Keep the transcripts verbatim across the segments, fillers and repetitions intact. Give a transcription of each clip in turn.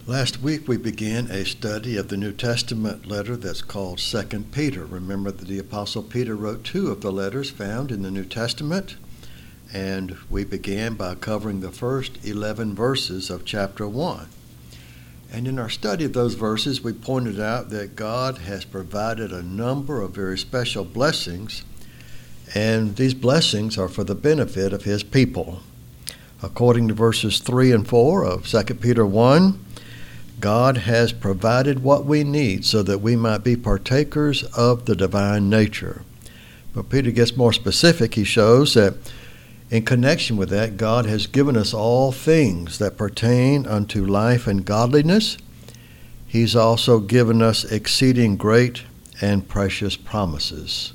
Last week we began a study of the New Testament letter that's called Second Peter. Remember that the Apostle Peter wrote two of the letters found in the New Testament, and we began by covering the first eleven verses of chapter one. And in our study of those verses, we pointed out that God has provided a number of very special blessings, and these blessings are for the benefit of His people. According to verses three and four of Second Peter one, God has provided what we need so that we might be partakers of the divine nature. But Peter gets more specific. He shows that in connection with that, God has given us all things that pertain unto life and godliness. He's also given us exceeding great and precious promises.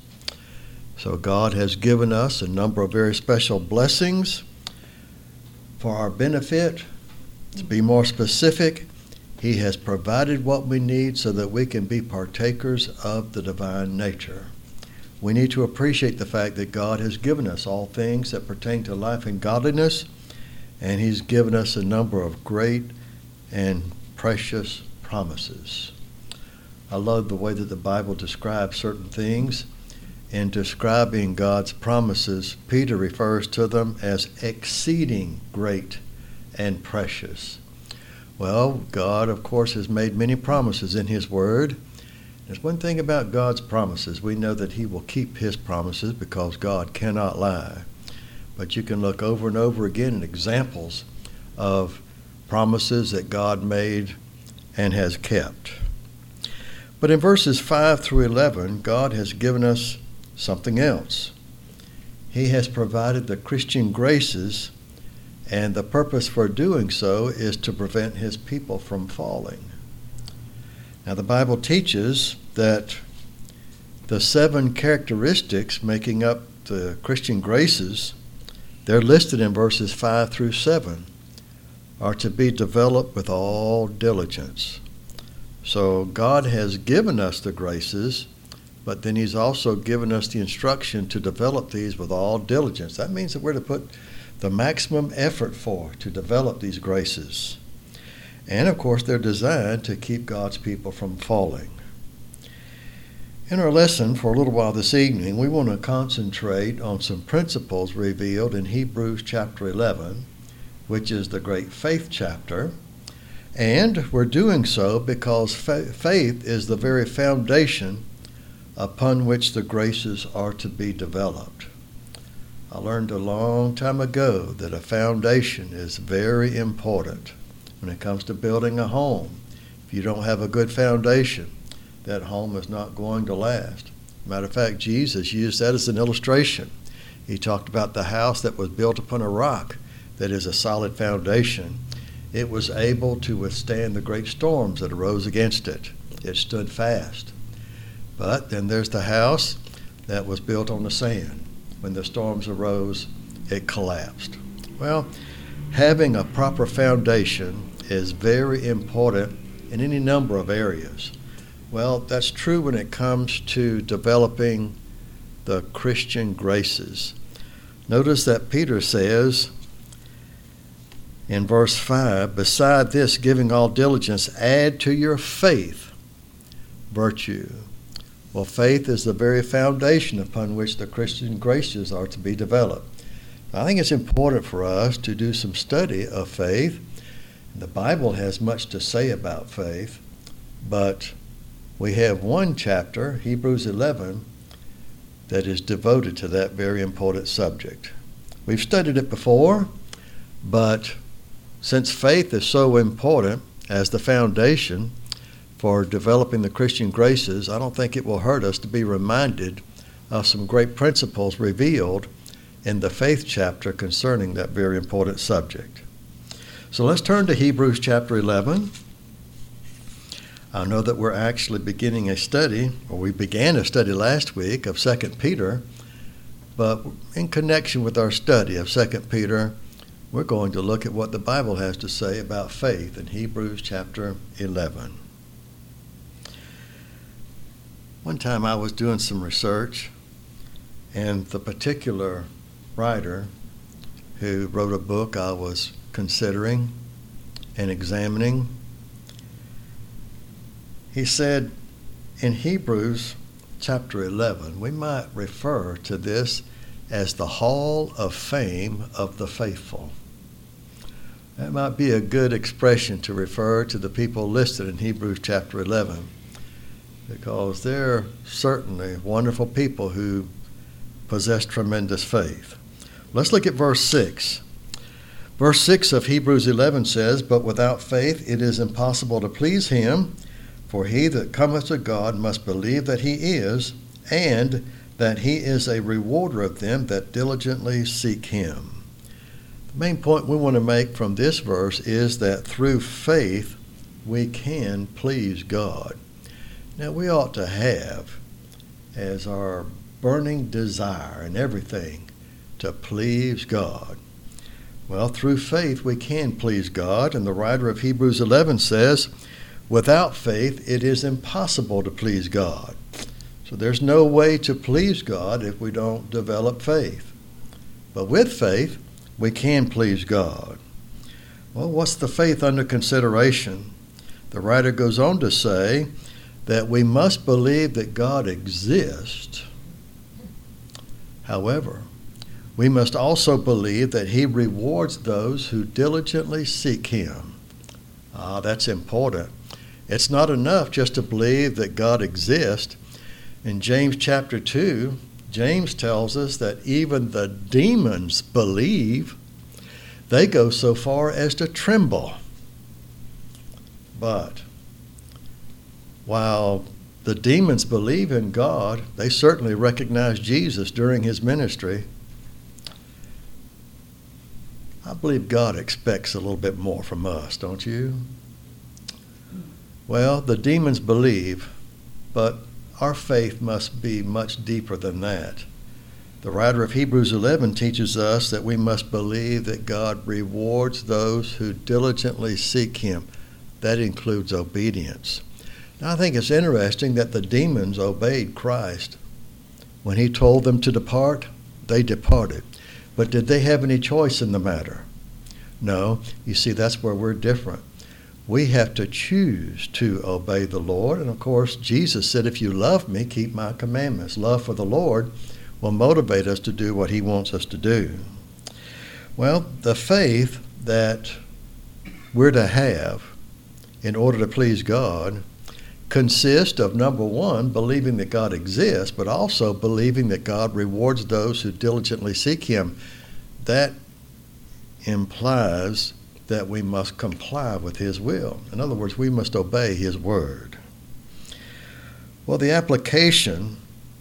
So God has given us a number of very special blessings for our benefit. To be more specific, He has provided what we need so that we can be partakers of the divine nature. We need to appreciate the fact that God has given us all things that pertain to life and godliness, and He's given us a number of great and precious promises. I love the way that the Bible describes certain things. In describing God's promises, Peter refers to them as exceeding great and precious. Well, God, of course, has made many promises in His Word. There's one thing about God's promises. We know that He will keep His promises because God cannot lie. But you can look over and over again at examples of promises that God made and has kept. But in verses five through eleven, God has given us something else. He has provided the Christian graces, and the purpose for doing so is to prevent His people from falling. Now, the Bible teaches that the seven characteristics making up the Christian graces, they're listed in verses five through seven, are to be developed with all diligence. So God has given us the graces, but then He's also given us the instruction to develop these with all diligence. That means that we're to put the maximum effort for to develop these graces. And of course, they're designed to keep God's people from falling. In our lesson for a little while this evening, we want to concentrate on some principles revealed in Hebrews chapter eleven, which is the great faith chapter. And we're doing so because fa- faith is the very foundation upon which the graces are to be developed. I learned a long time ago that a foundation is very important when it comes to building a home. If you don't have a good foundation, that home is not going to last. Matter of fact, Jesus used that as an illustration. He talked about the house that was built upon a rock that is a solid foundation. It was able to withstand the great storms that arose against it. It stood fast. But then there's the house that was built on the sand. When the storms arose, it collapsed. Well, having a proper foundation is very important in any number of areas. Well, that's true when it comes to developing the Christian graces. Notice that Peter says in verse five, beside this, giving all diligence, add to your faith virtue. Well, faith is the very foundation upon which the Christian graces are to be developed. I think it's important for us to do some study of faith. The Bible has much to say about faith, but we have one chapter, Hebrews eleven, that is devoted to that very important subject. We've studied it before, but since faith is so important as the foundation for developing the Christian graces, I don't think it will hurt us to be reminded of some great principles revealed in the faith chapter concerning that very important subject. So let's turn to Hebrews chapter eleven. I know that we're actually beginning a study, or we began a study last week of Second Peter, but in connection with our study of Second Peter, we're going to look at what the Bible has to say about faith in Hebrews chapter eleven. One time I was doing some research, and the particular writer who wrote a book I was considering and examining He said in Hebrews chapter eleven, we might refer to this as the Hall of Fame of the faithful. That might be a good expression to refer to the people listed in Hebrews chapter eleven, because they're certainly wonderful people who possess tremendous faith. Let's look at verse six. Verse six of Hebrews eleven says, "But without faith it is impossible to please him, for he that cometh to God must believe that he is, and that he is a rewarder of them that diligently seek him." The main point we want to make from this verse is that through faith we can please God. Now, we ought to have as our burning desire in everything to please God. Well, through faith we can please God, and the writer of Hebrews eleven says, without faith it is impossible to please God. So there's no way to please God if we don't develop faith. But with faith, we can please God. Well, what's the faith under consideration? The writer goes on to say that we must believe that God exists. However, we must also believe that he rewards those who diligently seek him. Ah, that's important. It's not enough just to believe that God exists. In James chapter two, James tells us that even the demons believe. They go so far as to tremble. But while the demons believe in God, they certainly recognize Jesus during his ministry. I believe God expects a little bit more from us, don't you? Well, the demons believe, but our faith must be much deeper than that. The writer of Hebrews eleven teaches us that we must believe that God rewards those who diligently seek him. That includes obedience. Now, I think it's interesting that the demons obeyed Christ. When he told them to depart, they departed. But did they have any choice in the matter? No. You see, that's where we're different. We have to choose to obey the Lord. And of course, Jesus said, if you love me, keep my commandments. Love for the Lord will motivate us to do what he wants us to do. Well, the faith that we're to have in order to please God consists of, number one, believing that God exists, but also believing that God rewards those who diligently seek him. That implies that we must comply with his will. In other words, we must obey his word. Well, the application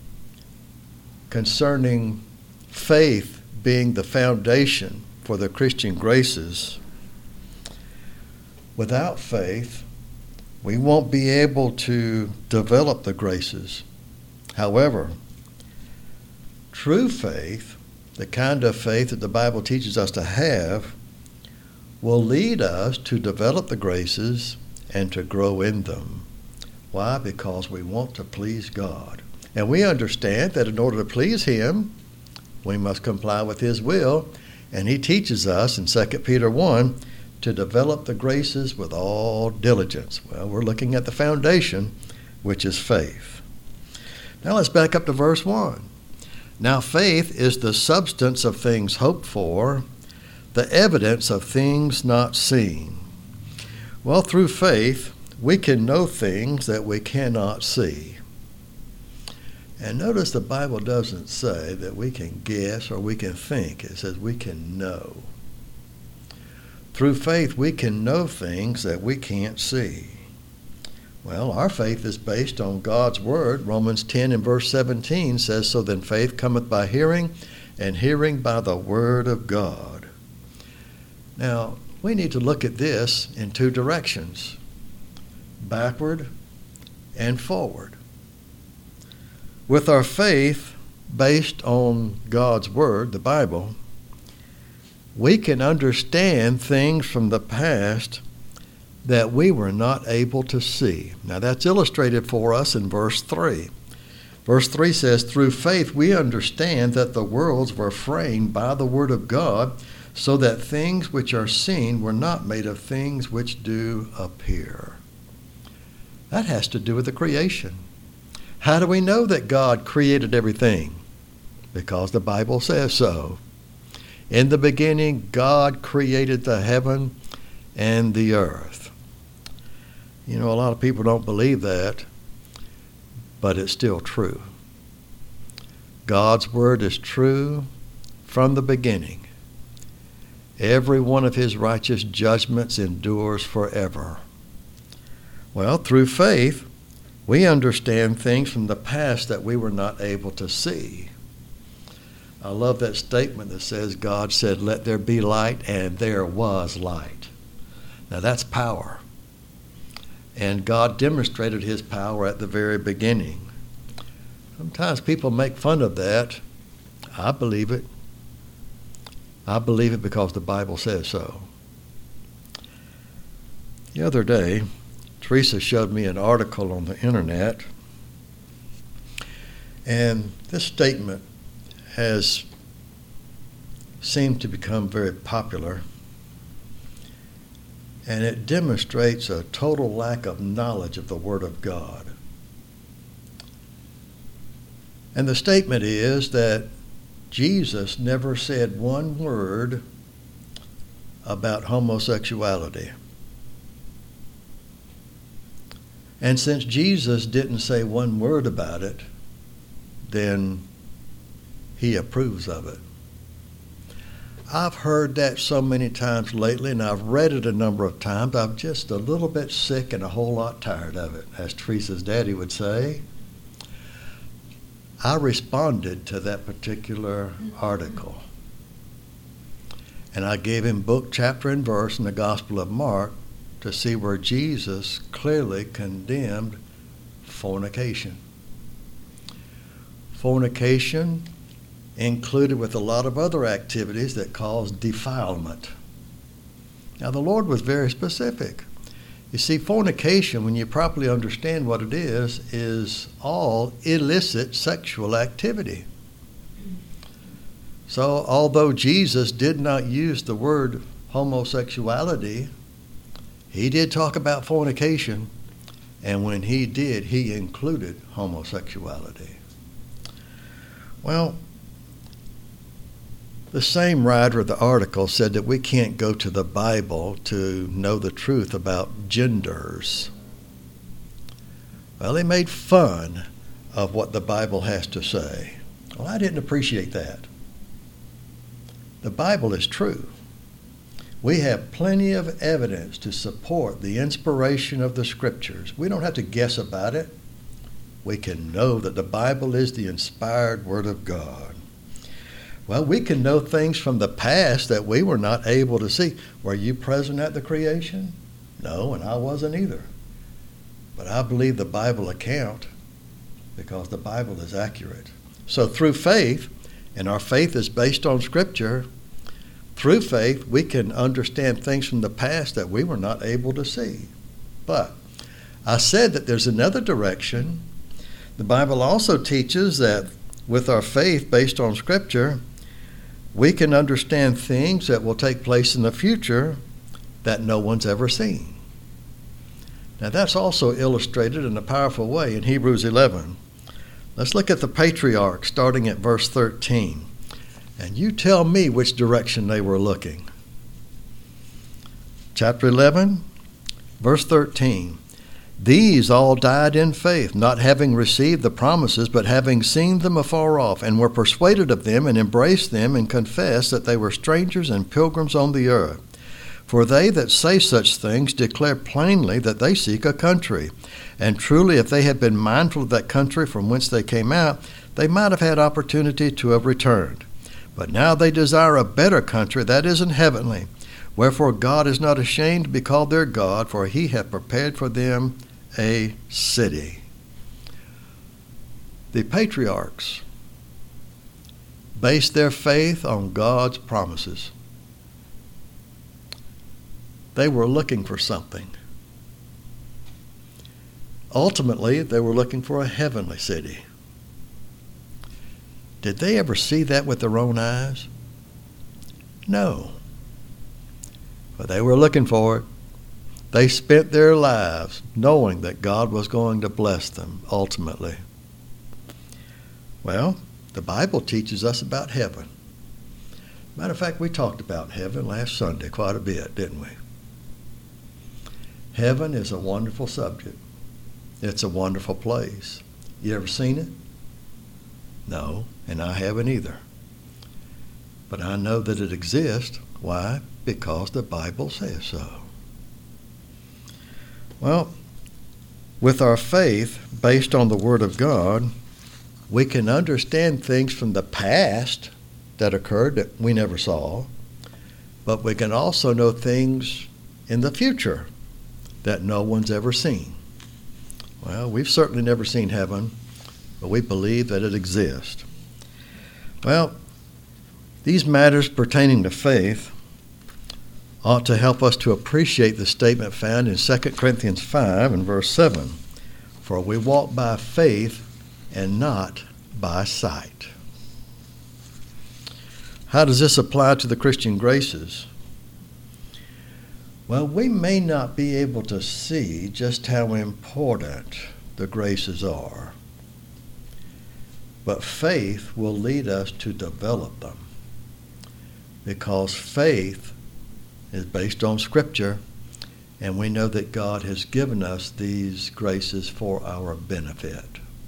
concerning faith being the foundation for the Christian graces, without faith, we won't be able to develop the graces. However, true faith, the kind of faith that the Bible teaches us to have, will lead us to develop the graces and to grow in them. Why? Because we want to please God. And we understand that in order to please him, we must comply with his will. And he teaches us in Second Peter one to develop the graces with all diligence. Well, we're looking at the foundation, which is faith. Now let's back up to verse one. Now faith is the substance of things hoped for, the evidence of things not seen. Well, through faith, we can know things that we cannot see. And notice the Bible doesn't say that we can guess or we can think. It says we can know. Through faith, we can know things that we can't see. Well, our faith is based on God's word. Romans ten and verse seventeen says, so then faith cometh by hearing, and hearing by the word of God. Now, we need to look at this in two directions, backward and forward. With our faith based on God's word, the Bible, we can understand things from the past that we were not able to see. Now that's illustrated for us in verse three. Verse three says, through faith we understand that the worlds were framed by the word of God, so that things which are seen were not made of things which do appear. That has to do with the creation. How do we know that God created everything? Because the Bible says so. In the beginning, God created the heaven and the earth. You know, a lot of people don't believe that, but it's still true. God's word is true from the beginning. Every one of his righteous judgments endures forever. Well, through faith, we understand things from the past that we were not able to see. I love that statement that says, God said, let there be light, and there was light. Now that's power. And God demonstrated his power at the very beginning. Sometimes people make fun of that. I believe it. I believe it because the Bible says so. The other day, Teresa showed me an article on the internet, and this statement has seemed to become very popular, and it demonstrates a total lack of knowledge of the Word of God. And the statement is that Jesus never said one word about homosexuality. And since Jesus didn't say one word about it, then he approves of it. I've heard that so many times lately, and I've read it a number of times. I'm just a little bit sick and a whole lot tired of it, as Teresa's daddy would say. I responded to that particular article, and I gave him book, chapter, and verse in the Gospel of Mark to see where Jesus clearly condemned fornication. Fornication included with a lot of other activities that cause defilement. Now, the Lord was very specific. You see, fornication, when you properly understand what it is, is all illicit sexual activity. So, although Jesus did not use the word homosexuality, he did talk about fornication, and when he did, he included homosexuality. Well, the same writer of the article said that we can't go to the Bible to know the truth about genders. Well, they made fun of what the Bible has to say. Well, I didn't appreciate that. The Bible is true. We have plenty of evidence to support the inspiration of the Scriptures. We don't have to guess about it. We can know that the Bible is the inspired Word of God. Well, we can know things from the past that we were not able to see. Were you present at the creation? No, and I wasn't either. But I believe the Bible account because the Bible is accurate. So through faith, and our faith is based on Scripture, through faith we can understand things from the past that we were not able to see. But I said that there's another direction. The Bible also teaches that with our faith based on Scripture, we can understand things that will take place in the future that no one's ever seen. Now that's also illustrated in a powerful way in Hebrews eleven. Let's look at the patriarchs starting at verse thirteen. And you tell me which direction they were looking. Chapter eleven, verse thirteen. These all died in faith, not having received the promises, but having seen them afar off, and were persuaded of them, and embraced them, and confessed that they were strangers and pilgrims on the earth. For they that say such things declare plainly that they seek a country. And truly, if they had been mindful of that country from whence they came out, they might have had opportunity to have returned. But now they desire a better country, that is in heavenly. Wherefore God is not ashamed to be called their God, for he hath prepared for them a city. The patriarchs based their faith on God's promises. They were looking for something. Ultimately, they were looking for a heavenly city. Did they ever see that with their own eyes? No. But they were looking for it. They spent their lives knowing that God was going to bless them ultimately. Well, the Bible teaches us about heaven. Matter of fact, we talked about heaven last Sunday quite a bit, didn't we? Heaven is a wonderful subject. It's a wonderful place. You ever seen it? No, and I haven't either. But I know that it exists. Why? Because the Bible says so. Well, with our faith based on the Word of God, we can understand things from the past that occurred that we never saw, but we can also know things in the future that no one's ever seen. Well, we've certainly never seen heaven, but we believe that it exists. Well, these matters pertaining to faith ought to help us to appreciate the statement found in Second Corinthians five and verse seven. For we walk by faith and not by sight. How does this apply to the Christian graces? Well, we may not be able to see just how important the graces are, but faith will lead us to develop them, because faith is based on Scripture, and we know that God has given us these graces for our benefit.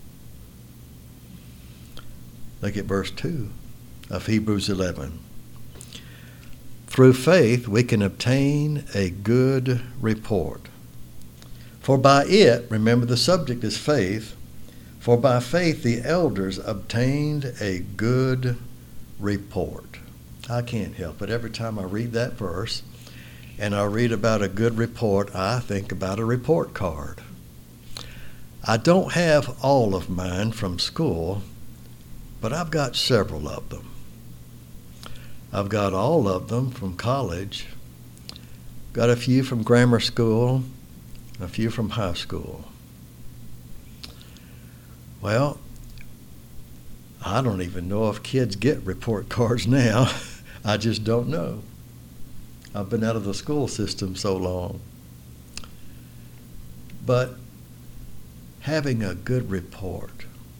Look at verse two of Hebrews eleven. Through faith we can obtain a good report. For by it, remember the subject is faith, for by faith the elders obtained a good report. I can't help it. Every time I read that verse and I read about a good report, I think about a report card. I don't have all of mine from school, but I've got several of them. I've got all of them from college, got a few from grammar school, a few from high school. Well, I don't even know if kids get report cards now. I just don't know. I've been out of the school system so long. But having a good report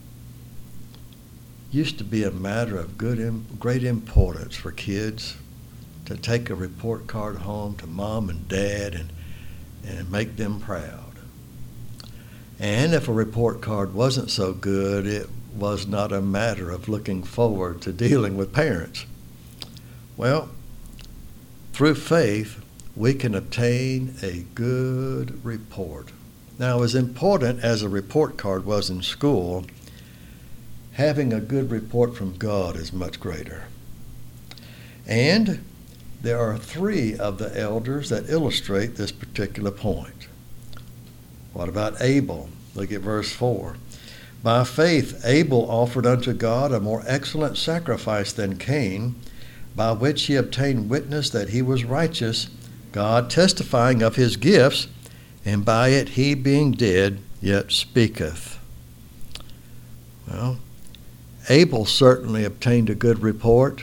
used to be a matter of good, great importance for kids to take a report card home to mom and dad and, and make them proud. And if a report card wasn't so good, it was not a matter of looking forward to dealing with parents. Well, through faith, we can obtain a good report. Now, as important as a report card was in school, having a good report from God is much greater. And there are three of the elders that illustrate this particular point. What about Abel? Look at verse four. By faith Abel offered unto God a more excellent sacrifice than Cain, by which he obtained witness that he was righteous, God testifying of his gifts, and by it he being dead yet speaketh. Well, Abel certainly obtained a good report.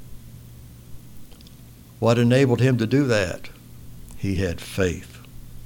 What enabled him to do that? He had faith.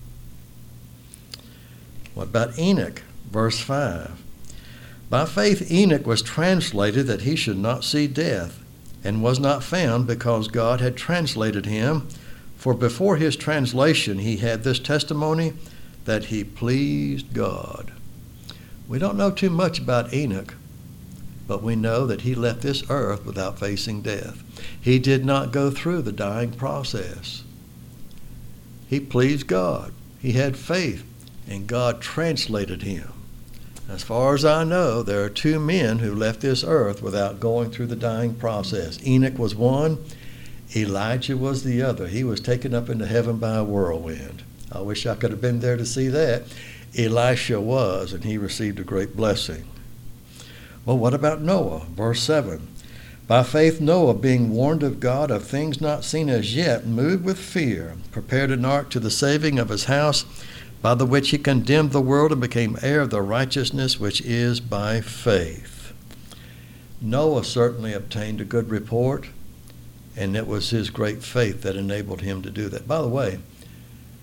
What about Enoch? Verse five. By faith Enoch was translated that he should not see death, and was not found because God had translated him. For before his translation he had this testimony, that he pleased God. We don't know too much about Enoch, but we know that he left this earth without facing death. He did not go through the dying process. He pleased God. He had faith, and God translated him. As far as I know, there are two men who left this earth without going through the dying process. Enoch was one. Elijah was the other. He was taken up into heaven by a whirlwind. I wish I could have been there to see that. Elisha was, and he received a great blessing. Well, what about Noah? Verse seven. By faith Noah, being warned of God of things not seen as yet, moved with fear, prepared an ark to the saving of his house, by the which he condemned the world and became heir of the righteousness which is by faith. Noah certainly obtained a good report, and it was his great faith that enabled him to do that. By the way,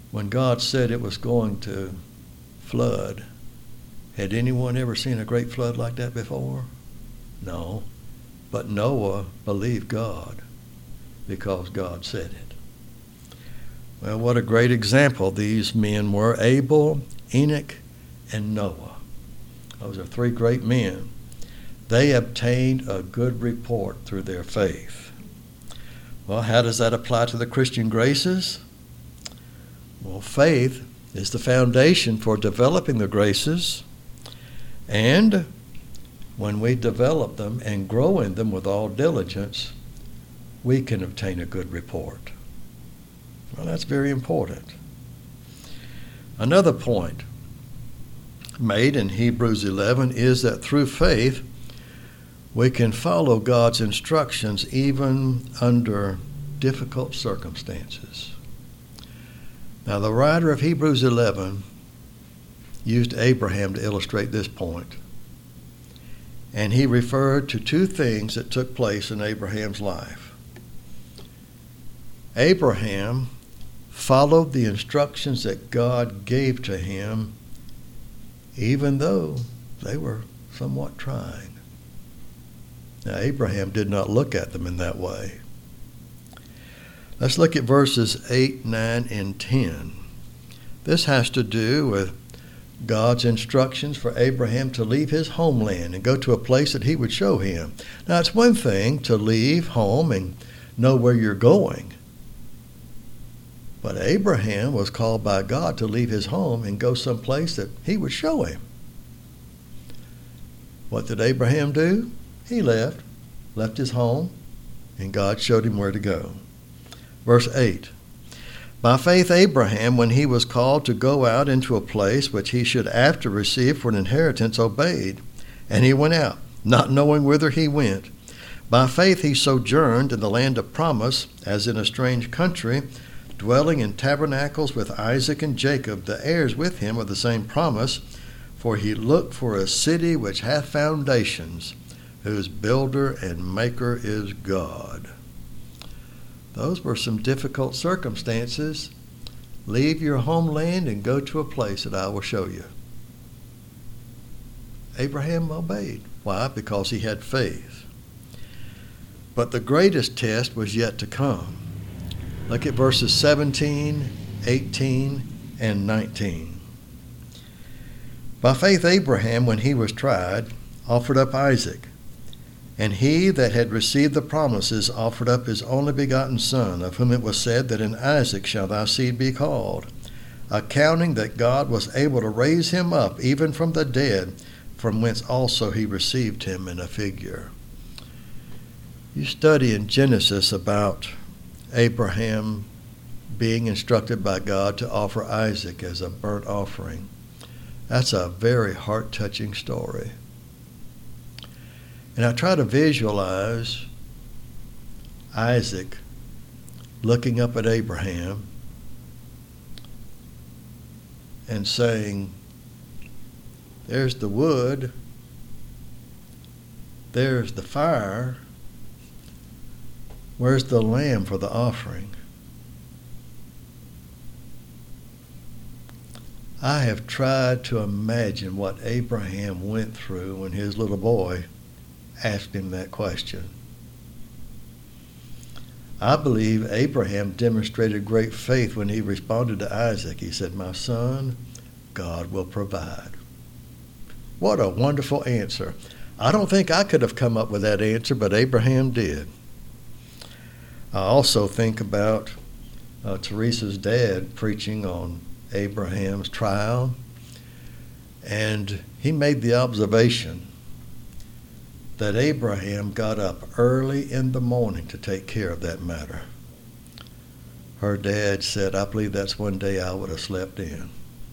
When God said it was going to flood, had anyone ever seen a great flood like that before? No. But Noah believed God because God said it. Well, what a great example these men were, Abel, Enoch, and Noah. Those are three great men. They obtained a good report through their faith. Well, how does that apply to the Christian graces? Well, faith is the foundation for developing the graces, and when we develop them and grow in them with all diligence, we can obtain a good report. Well, that's very important. Another point made in Hebrews eleven is that through faith, we can follow God's instructions even under difficult circumstances. Now, the writer of Hebrews eleven used Abraham to illustrate this point. And he referred to two things that took place in Abraham's life. Abraham followed the instructions that God gave to him, even though they were somewhat trying. Now, Abraham did not look at them in that way. Let's look at verses eight, nine, and ten. This has to do with God's instructions for Abraham to leave his homeland and go to a place that he would show him. Now, it's one thing to leave home and know where you're going. But Abraham was called by God to leave his home and go someplace that he would show him. What did Abraham do? He left, left his home, and God showed him where to go. Verse eight. By faith Abraham, when he was called to go out into a place which he should after receive for an inheritance, obeyed. And he went out, not knowing whither he went. By faith he sojourned in the land of promise, as in a strange country, dwelling in tabernacles with Isaac and Jacob, the heirs with him of the same promise. For he looked for a city which hath foundations, whose builder and maker is God. Those were some difficult circumstances. Leave your homeland and go to a place that I will show you. Abraham obeyed. Why? Because he had faith. But the greatest test was yet to come. Look at verses seventeen, eighteen, and nineteen. By faith Abraham, when he was tried, offered up Isaac. And he that had received the promises offered up his only begotten son, of whom it was said that in Isaac shall thy seed be called, accounting that God was able to raise him up even from the dead, from whence also he received him in a figure. You study in Genesis about Abraham being instructed by God to offer Isaac as a burnt offering. That's a very heart-touching story. And I try to visualize Isaac looking up at Abraham and saying, there's the wood, there's the fire, where's the lamb for the offering? I have tried to imagine what Abraham went through when his little boy asked him that question. I believe Abraham demonstrated great faith when he responded to Isaac. He said, my son, God will provide. What a wonderful answer. I don't think I could have come up with that answer, but Abraham did. I also think about uh, Teresa's dad preaching on Abraham's trial, and he made the observation that Abraham got up early in the morning to take care of that matter. Her dad said, I believe that's one day I would have slept in.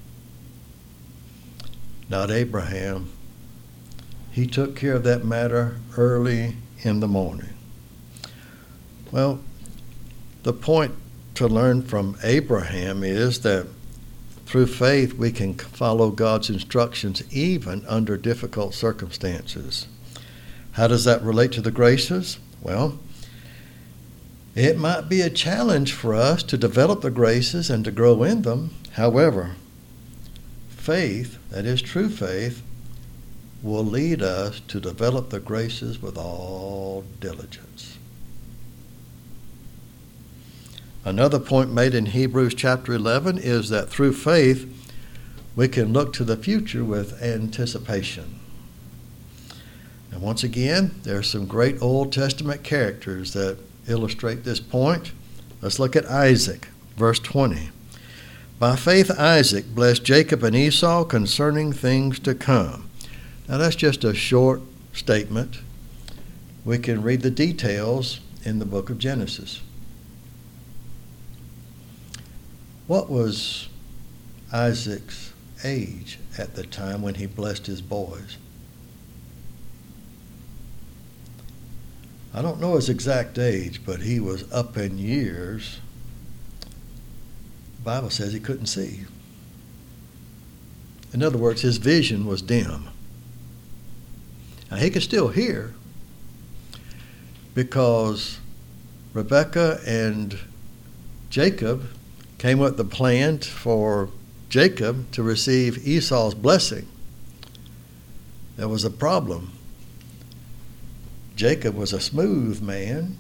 Not Abraham. He took care of that matter early in the morning. Well, the point to learn from Abraham is that through faith we can follow God's instructions even under difficult circumstances. How does that relate to the graces? Well, It might be a challenge for us to develop the graces and to grow in them. However, faith, that is true faith, will lead us to develop the graces with all diligence. Another point made in Hebrews chapter eleven is that through faith we can look to the future with anticipation. And once again, there are some great Old Testament characters that illustrate this point. Let's look at Isaac, verse twenty. By faith Isaac blessed Jacob and Esau concerning things to come. Now that's just a short statement. We can read the details in the book of Genesis. What was Isaac's age at the time when he blessed his boys? I don't know his exact age, but he was up in years. The Bible says he couldn't see. In other words, his vision was dim. Now he could still hear because Rebekah and Jacob came up with the plan for Jacob to receive Esau's blessing. There was a problem. Jacob was a smooth man.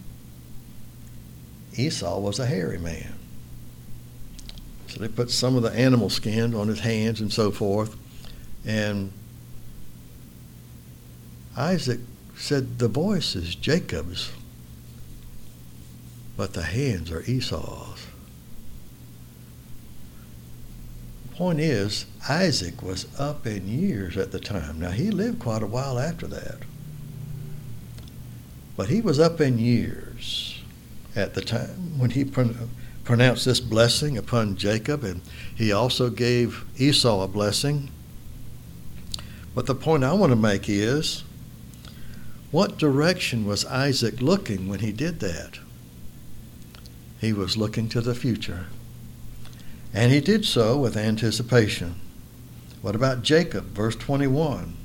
Esau was a hairy man. So they put some of the animal skin on his hands and so forth. And Isaac said, the voice is Jacob's, but the hands are Esau's. Point is, Isaac was up in years at the time. Now, he lived quite a while after that. But he was up in years at the time when he pron- pronounced this blessing upon Jacob, and he also gave Esau a blessing. But the point I want to make is, what direction was Isaac looking when he did that? He was looking to the future. And he did so with anticipation. What about Jacob? Verse twenty-one.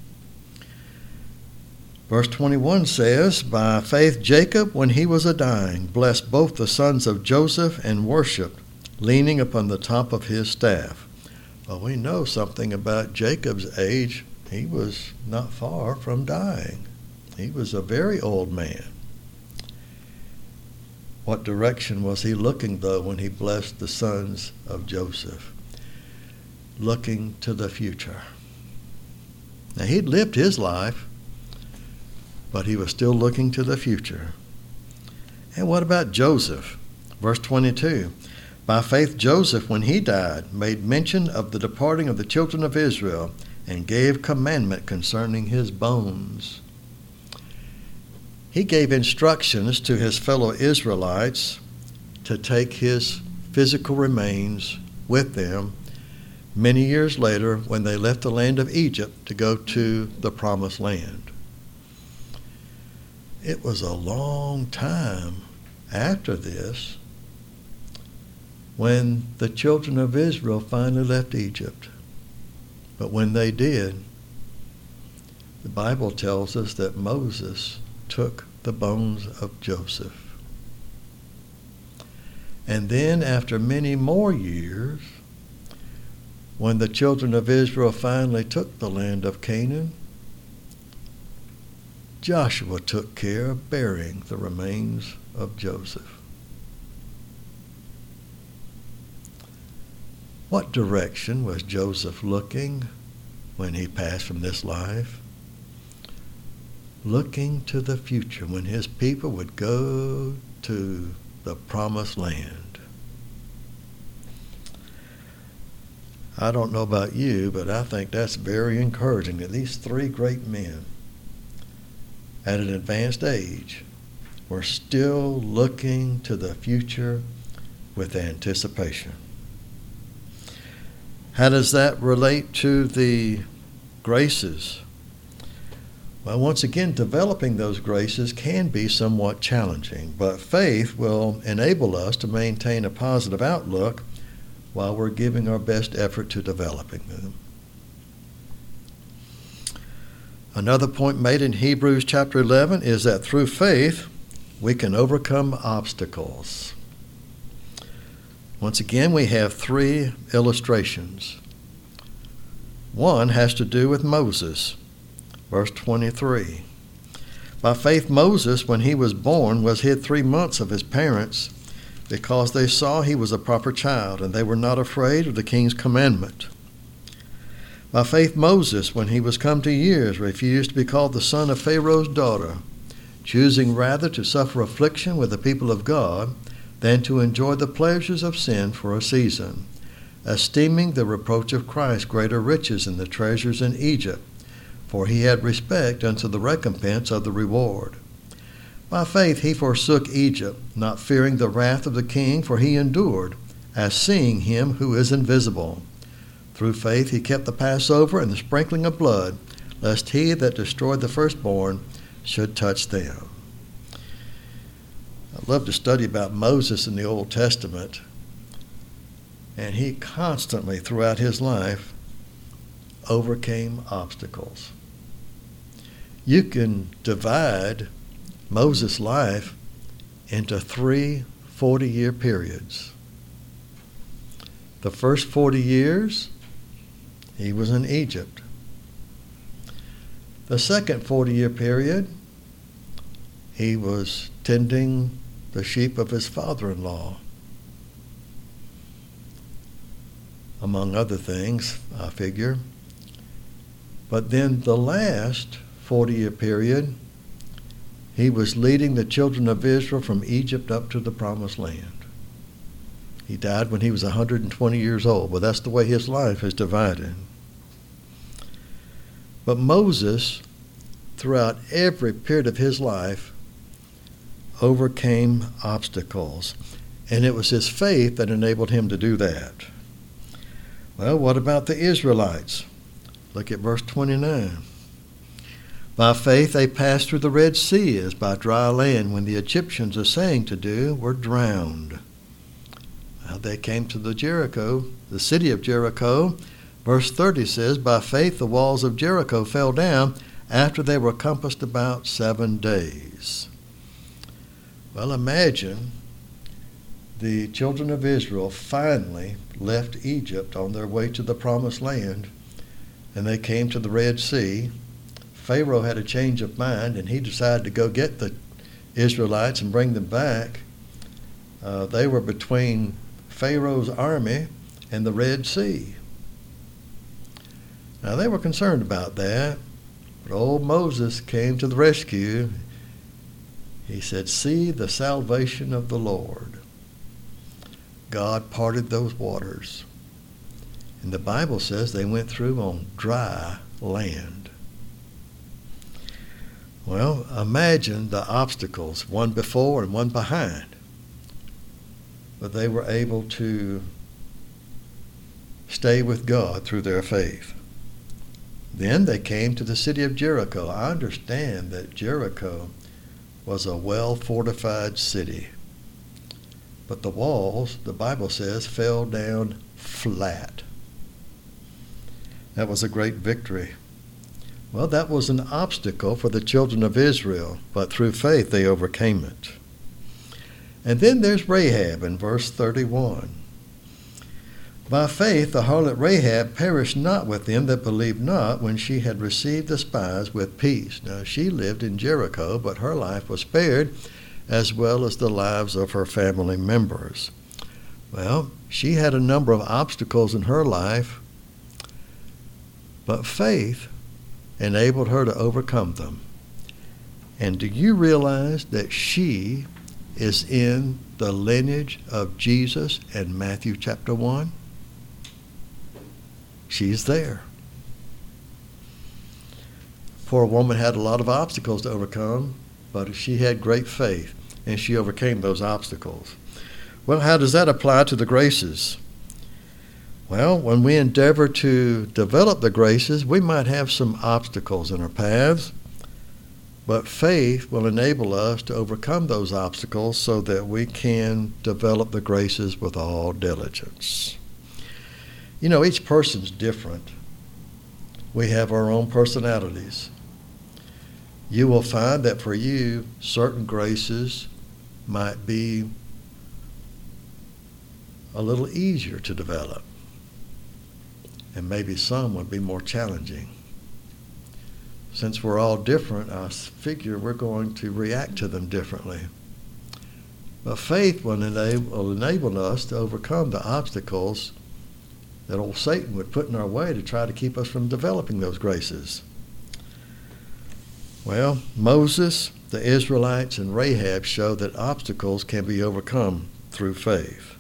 Verse twenty-one says, by faith Jacob, when he was a-dying, blessed both the sons of Joseph and worshipped, leaning upon the top of his staff. Well, we know something about Jacob's age. He was not far from dying. He was a very old man. What direction was he looking, though, when he blessed the sons of Joseph? Looking to the future. Now, he'd lived his life, but he was still looking to the future. And what about Joseph? Verse twenty-two. By faith Joseph, when he died, made mention of the departing of the children of Israel, and gave commandment concerning his bones. He gave instructions to his fellow Israelites to take his physical remains with them many years later when they left the land of Egypt to go to the promised land. It was a long time after this when the children of Israel finally left Egypt. But when they did, the Bible tells us that Moses took the bones of Joseph. And then after many more years, when the children of Israel finally took the land of Canaan, Joshua took care of burying the remains of Joseph. What direction was Joseph looking when he passed from this life? Looking to the future, when his people would go to the promised land. I don't know about you, but I think that's very encouraging that these three great men at an advanced age were still looking to the future with anticipation. How does that relate to the graces? Well, once again, developing those graces can be somewhat challenging, but faith will enable us to maintain a positive outlook while we're giving our best effort to developing them. Another point made in Hebrews chapter eleven is that through faith, we can overcome obstacles. Once again, we have three illustrations. One has to do with Moses, verse twenty-three. By faith, Moses, when he was born, was hid three months of his parents because they saw he was a proper child, and they were not afraid of the king's commandment. By faith, Moses, when he was come to years, refused to be called the son of Pharaoh's daughter, choosing rather to suffer affliction with the people of God than to enjoy the pleasures of sin for a season, esteeming the reproach of Christ greater riches than the treasures in Egypt, for he had respect unto the recompense of the reward. By faith he forsook Egypt, not fearing the wrath of the king, for he endured, as seeing him who is invisible. Through faith he kept the Passover and the sprinkling of blood, lest he that destroyed the firstborn should touch them. I love to study about Moses in the Old Testament, and he constantly, throughout his life, overcame obstacles. You can divide Moses' life into three forty-year periods. The first forty years, he was in Egypt. The second forty-year period, he was tending the sheep of his father-in-law. Among other things, I figure. But then the last forty-year period, he was leading the children of Israel from Egypt up to the Promised Land. He died when he was one hundred twenty years old, but that's the way his life is divided. But Moses, throughout every period of his life, overcame obstacles, and it was his faith that enabled him to do that. Well, what about the Israelites? Look at verse twenty-nine. By faith they passed through the Red Sea as by dry land, when the Egyptians, assaying to do, were drowned. Well, they came to the Jericho, the city of Jericho. Verse thirty says, by faith the walls of Jericho fell down after they were compassed about seven days. Well, imagine the children of Israel finally left Egypt on their way to the Promised Land, and they came to the Red Sea. Pharaoh had a change of mind, and he decided to go get the Israelites and bring them back. Uh, they were between Pharaoh's army and the Red Sea. Now, they were concerned about that, but old Moses came to the rescue. He said, see the salvation of the Lord. God parted those waters. And the Bible says they went through on dry land. Well, imagine the obstacles, one before and one behind. But they were able to stay with God through their faith. Then they came to the city of Jericho. I understand that Jericho was a well-fortified city. But the walls, the Bible says, fell down flat. That was a great victory. Well, that was an obstacle for the children of Israel, but through faith they overcame it. And then there's Rahab in verse thirty-one. By faith the harlot Rahab perished not with them that believed not, when she had received the spies with peace. Now she lived in Jericho, but her life was spared, as well as the lives of her family members. Well, she had a number of obstacles in her life, but faith enabled her to overcome them. And do you realize that she is in the lineage of Jesus in Matthew chapter one? She's there. Poor woman had a lot of obstacles to overcome, but she had great faith, and she overcame those obstacles. Well, how does that apply to the graces? Well, when we endeavor to develop the graces, we might have some obstacles in our paths, but faith will enable us to overcome those obstacles so that we can develop the graces with all diligence. You know, each person's different. We have our own personalities. You will find that for you, certain graces might be a little easier to develop, and maybe some would be more challenging. Since we're all different, I figure we're going to react to them differently. But faith will enable, will enable us to overcome the obstacles that old Satan would put in our way to try to keep us from developing those graces. Well, Moses, the Israelites, and Rahab show that obstacles can be overcome through faith.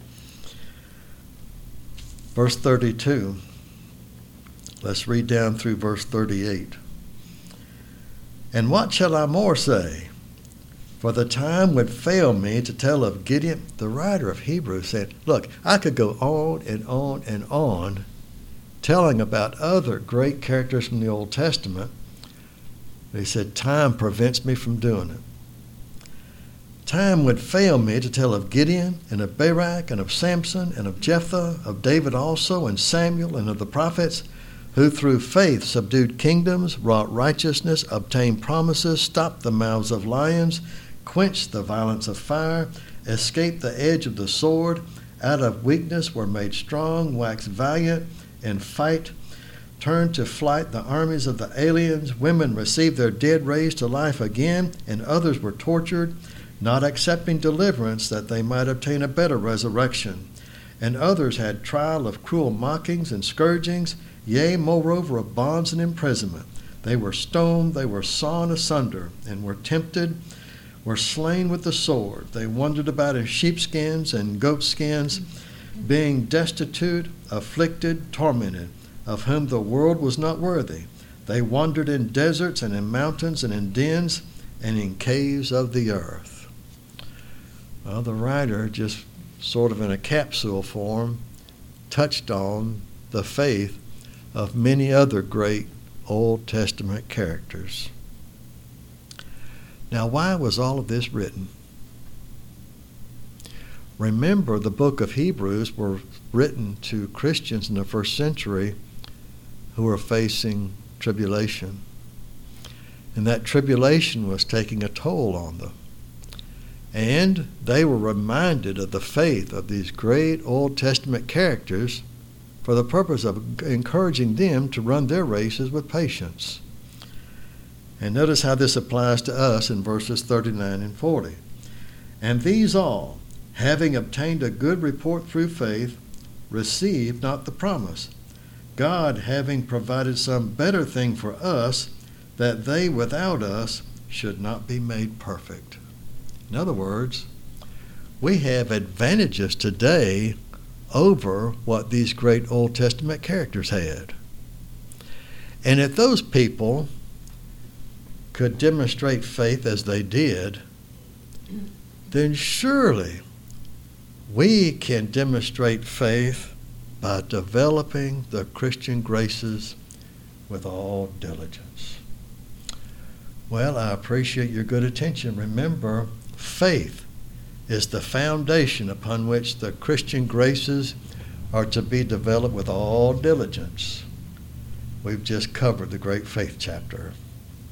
Verse thirty-two, let's read down through verse thirty-eight. And what shall I more say? For the time would fail me to tell of Gideon. The writer of Hebrews said, look, I could go on and on and on telling about other great characters from the Old Testament. But he said, time prevents me from doing it. Time would fail me to tell of Gideon and of Barak and of Samson and of Jephthah, of David also and Samuel and of the prophets, who through faith subdued kingdoms, wrought righteousness, obtained promises, stopped the mouths of lions, quenched the violence of fire, escaped the edge of the sword, out of weakness were made strong, waxed valiant in fight, turned to flight the armies of the aliens. Women received their dead raised to life again, and others were tortured, not accepting deliverance that they might obtain a better resurrection. And others had trial of cruel mockings and scourgings, yea, moreover, of bonds and imprisonment. They were stoned, they were sawn asunder, and were tempted, were slain with the sword. They wandered about in sheepskins and goatskins, being destitute, afflicted, tormented, of whom the world was not worthy. They wandered in deserts and in mountains and in dens and in caves of the earth. Well, the writer, just sort of in a capsule form, touched on the faith of many other great Old Testament characters. Now, why was all of this written? Remember, the book of Hebrews were written to Christians in the first century who were facing tribulation. And that tribulation was taking a toll on them. And they were reminded of the faith of these great Old Testament characters for the purpose of encouraging them to run their races with patience. And notice how this applies to us in verses thirty-nine and forty. And these all, having obtained a good report through faith, received not the promise, God having provided some better thing for us, that they without us should not be made perfect. In other words, we have advantages today over what these great Old Testament characters had. And if those people could demonstrate faith as they did, then surely we can demonstrate faith by developing the Christian graces with all diligence. Well, I appreciate your good attention. Remember, faith is the foundation upon which the Christian graces are to be developed with all diligence. We've just covered the great faith chapter.